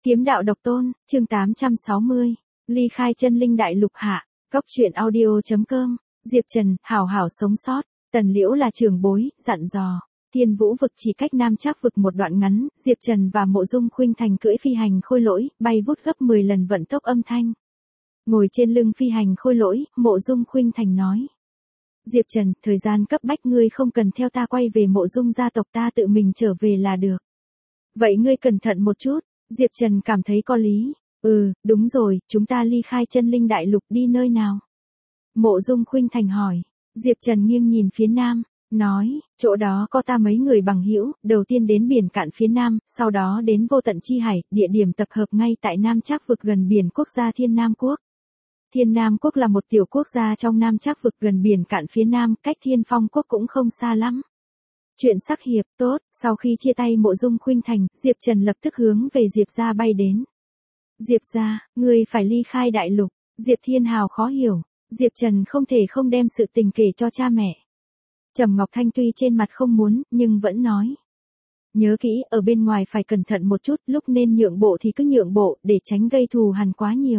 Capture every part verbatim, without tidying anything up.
Kiếm đạo độc tôn, chương tám trăm sáu mươi. Ly khai chân linh đại lục hạ. Cốc truyện audio chấm com. Diệp Trần, hảo hảo sống sót. Tần Liễu là trưởng bối, dặn dò. Thiên Vũ vực chỉ cách Nam Trác vực một đoạn ngắn, Diệp Trần và Mộ Dung Khuynh Thành cưỡi phi hành khôi lỗi, bay vút gấp mười lần vận tốc âm thanh. Ngồi trên lưng phi hành khôi lỗi, Mộ Dung Khuynh Thành nói: Diệp Trần, thời gian cấp bách ngươi không cần theo ta quay về Mộ Dung gia tộc, ta tự mình trở về là được. Vậy ngươi cẩn thận một chút. Diệp Trần cảm thấy có lý. Ừ, đúng rồi, chúng ta ly khai chân linh đại lục đi nơi nào? Mộ Dung Khuynh Thành hỏi. Diệp Trần nghiêng nhìn phía nam, nói, chỗ đó có ta mấy người bằng hữu, đầu tiên đến biển cạn phía nam, sau đó đến vô tận chi hải, địa điểm tập hợp ngay tại Nam Trác vực gần biển quốc gia Thiên Nam Quốc. Thiên Nam Quốc là một tiểu quốc gia trong Nam Trác vực gần biển cạn phía nam, cách Thiên Phong Quốc cũng không xa lắm. Chuyện sắc hiệp, tốt. Sau khi chia tay Mộ Dung Khuynh Thành, Diệp Trần lập tức hướng về Diệp gia bay đến. Diệp gia, ngươi phải ly khai đại lục. Diệp Thiên Hào khó hiểu. Diệp Trần không thể không đem sự tình kể cho cha mẹ. Trầm Ngọc Thanh tuy trên mặt không muốn, nhưng vẫn nói. Nhớ kỹ, ở bên ngoài phải cẩn thận một chút, lúc nên nhượng bộ thì cứ nhượng bộ, để tránh gây thù hằn quá nhiều.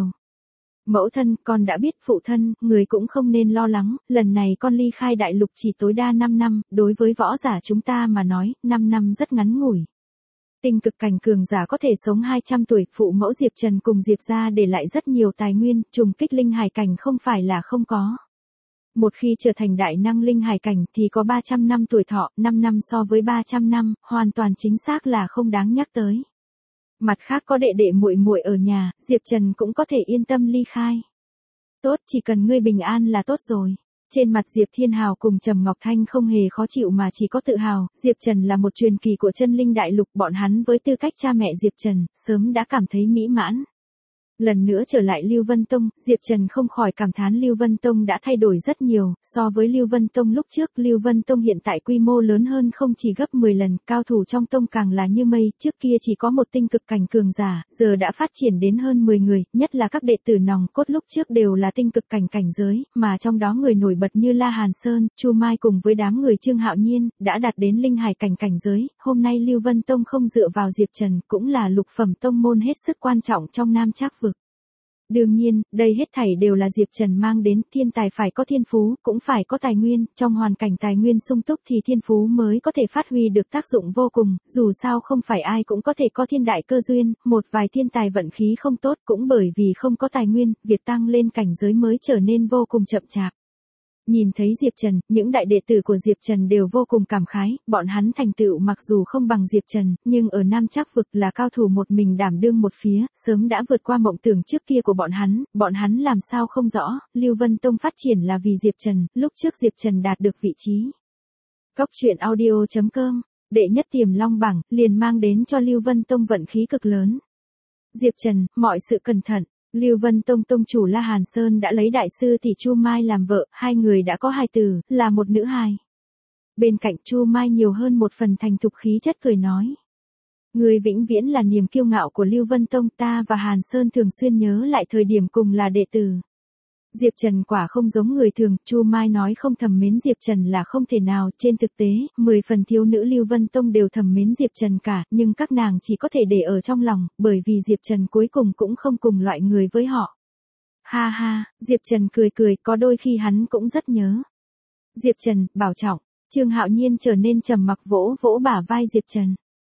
Mẫu thân, con đã biết. Phụ thân, người cũng không nên lo lắng, lần này con ly khai đại lục chỉ tối đa năm năm, đối với võ giả chúng ta mà nói, năm năm rất ngắn ngủi. Tinh cực cảnh cường giả có thể sống hai trăm tuổi, phụ mẫu Diệp Trần cùng Diệp gia để lại rất nhiều tài nguyên, trùng kích linh hải cảnh không phải là không có. Một khi trở thành đại năng linh hải cảnh thì có ba trăm năm tuổi thọ, năm năm so với ba trăm năm, hoàn toàn chính xác là không đáng nhắc tới. Mặt khác có đệ đệ muội muội ở nhà, Diệp Trần cũng có thể yên tâm ly khai. Tốt, chỉ cần ngươi bình an là tốt rồi. Trên mặt Diệp Thiên Hào cùng Trầm Ngọc Thanh không hề khó chịu mà chỉ có tự hào, Diệp Trần là một truyền kỳ của chân linh đại lục, bọn hắn với tư cách cha mẹ Diệp Trần, sớm đã cảm thấy mỹ mãn. Lần nữa trở lại Lưu Vân Tông, Diệp Trần không khỏi cảm thán Lưu Vân Tông đã thay đổi rất nhiều, so với Lưu Vân Tông lúc trước, Lưu Vân Tông hiện tại quy mô lớn hơn không chỉ gấp mười lần, cao thủ trong tông càng là như mây, trước kia chỉ có một tinh cực cảnh cường giả, giờ đã phát triển đến hơn mười người, nhất là các đệ tử nòng cốt lúc trước đều là tinh cực cảnh cảnh giới, mà trong đó người nổi bật như La Hàn Sơn, Chu Mai cùng với đám người Trương Hạo Nhiên, đã đạt đến linh hải cảnh cảnh giới, hôm nay Lưu Vân Tông không dựa vào Diệp Trần, cũng là lục phẩm tông môn hết sức quan trọng trong Nam Trác vực. Đương nhiên, đây hết thảy đều là Diệp Trần mang đến, thiên tài phải có thiên phú, cũng phải có tài nguyên, trong hoàn cảnh tài nguyên sung túc thì thiên phú mới có thể phát huy được tác dụng vô cùng, dù sao không phải ai cũng có thể có thiên đại cơ duyên, một vài thiên tài vận khí không tốt cũng bởi vì không có tài nguyên, việc tăng lên cảnh giới mới trở nên vô cùng chậm chạp. Nhìn thấy Diệp Trần, những đại đệ tử của Diệp Trần đều vô cùng cảm khái, bọn hắn thành tựu mặc dù không bằng Diệp Trần, nhưng ở Nam Trác vực là cao thủ một mình đảm đương một phía, sớm đã vượt qua mộng tưởng trước kia của bọn hắn, bọn hắn làm sao không rõ, Lưu Vân Tông phát triển là vì Diệp Trần, lúc trước Diệp Trần đạt được vị trí. Cốc truyện audio chấm com, đệ nhất tiềm long bảng, liền mang đến cho Lưu Vân Tông vận khí cực lớn. Diệp Trần, mọi sự cẩn thận. Lưu Vân Tông tông chủ La Hàn Sơn đã lấy đại sư tỷ Chu Mai làm vợ, hai người đã có hai tử, là một nữ hài. Bên cạnh Chu Mai nhiều hơn một phần thành thục khí chất cười nói. Người vĩnh viễn là niềm kiêu ngạo của Lưu Vân Tông, ta và Hàn Sơn thường xuyên nhớ lại thời điểm cùng là đệ tử. Diệp Trần quả không giống người thường, Chu Mai nói không thầm mến Diệp Trần là không thể nào, trên thực tế, mười phần thiếu nữ Lưu Vân Tông đều thầm mến Diệp Trần cả, nhưng các nàng chỉ có thể để ở trong lòng, bởi vì Diệp Trần cuối cùng cũng không cùng loại người với họ. Ha ha, Diệp Trần cười cười, có đôi khi hắn cũng rất nhớ. Diệp Trần, bảo trọng. Trương Hạo Nhiên trở nên trầm mặc vỗ vỗ bả vai Diệp Trần.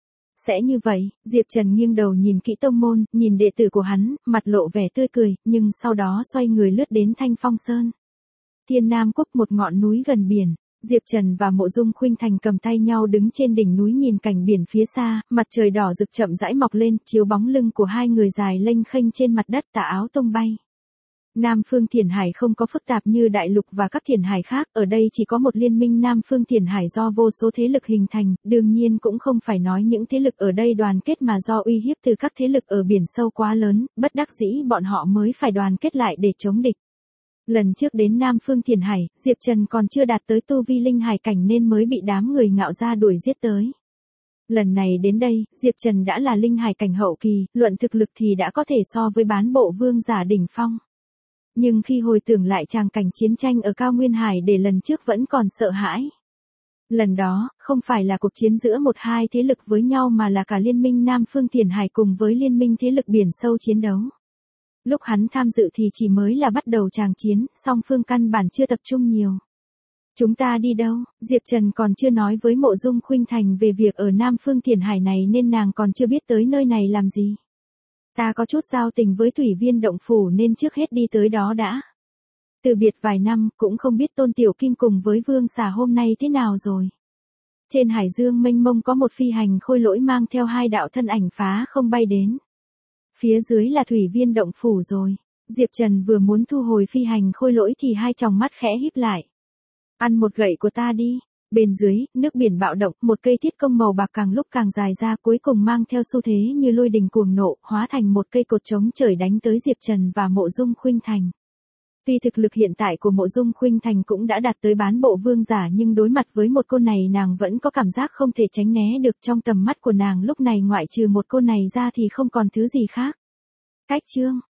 Sẽ như vậy, Diệp Trần nghiêng đầu nhìn kỹ tông môn, nhìn đệ tử của hắn, mặt lộ vẻ tươi cười, nhưng sau đó xoay người lướt đến Thanh Phong Sơn. Thiên Nam Quốc, một ngọn núi gần biển, Diệp Trần và Mộ Dung Khuynh Thành cầm tay nhau đứng trên đỉnh núi nhìn cảnh biển phía xa, mặt trời đỏ rực chậm rãi mọc lên, chiếu bóng lưng của hai người dài lênh khênh trên mặt đất, tà áo tung bay. Nam Phương Thiền Hải không có phức tạp như đại lục và các thiền hải khác, ở đây chỉ có một liên minh Nam Phương Thiền Hải do vô số thế lực hình thành, đương nhiên cũng không phải nói những thế lực ở đây đoàn kết mà do uy hiếp từ các thế lực ở biển sâu quá lớn, bất đắc dĩ bọn họ mới phải đoàn kết lại để chống địch. Lần trước đến Nam Phương Thiền Hải, Diệp Trần còn chưa đạt tới tu vi linh hải cảnh nên mới bị đám người ngạo gia đuổi giết tới. Lần này đến đây, Diệp Trần đã là linh hải cảnh hậu kỳ, luận thực lực thì đã có thể so với bán bộ vương giả đỉnh phong. Nhưng khi hồi tưởng lại tràng cảnh chiến tranh ở Cao Nguyên Hải để lần trước vẫn còn sợ hãi. Lần đó, không phải là cuộc chiến giữa một hai thế lực với nhau mà là cả liên minh Nam Phương Tiền Hải cùng với liên minh thế lực biển sâu chiến đấu. Lúc hắn tham dự thì chỉ mới là bắt đầu tràng chiến, song phương căn bản chưa tập trung nhiều. Chúng ta đi đâu? Diệp Trần còn chưa nói với Mộ Dung Khuynh Thành về việc ở Nam Phương Tiền Hải này nên nàng còn chưa biết tới nơi này làm gì. Ta có chút giao tình với Thủy Viên Động Phủ nên trước hết đi tới đó đã. Từ biệt vài năm cũng không biết Tôn Tiểu Kim cùng với Vương Xà hôm nay thế nào rồi. Trên hải dương mênh mông có một phi hành khôi lỗi mang theo hai đạo thân ảnh phá không bay đến. Phía dưới là Thủy Viên Động Phủ rồi. Diệp Trần vừa muốn thu hồi phi hành khôi lỗi thì hai tròng mắt khẽ híp lại. Ăn một gậy của ta đi. Bên dưới, nước biển bạo động, một cây thiết công màu bạc càng lúc càng dài ra cuối cùng mang theo xu thế như lôi đình cuồng nộ, hóa thành một cây cột chống trời đánh tới Diệp Trần và Mộ Dung Khuynh Thành. Tuy thực lực hiện tại của Mộ Dung Khuynh Thành cũng đã đạt tới bán bộ vương giả nhưng đối mặt với một cô này nàng vẫn có cảm giác không thể tránh né được, trong tầm mắt của nàng lúc này ngoại trừ một cô này ra thì không còn thứ gì khác. Cách chương,